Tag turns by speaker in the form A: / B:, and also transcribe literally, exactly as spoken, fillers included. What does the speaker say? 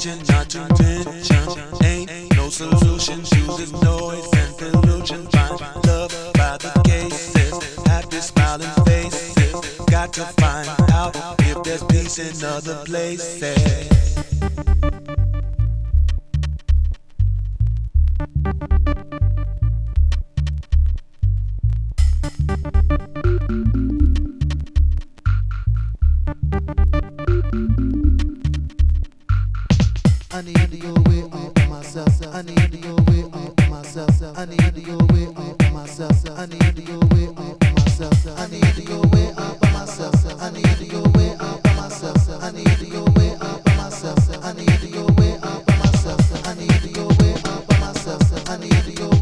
A: attention, not to mention. Ain't no solution to this noise and pollution. Find love by the cases, happy smiling faces. Got to find out if there's peace in other places.
B: I need to go way up myself. I need to go way up myself. I need to go way up myself. I need to go way up myself. I need to go way up myself. I need to go way up myself. I need to go way up myself. I need to go way up myself. I need to go way up myself. I need to go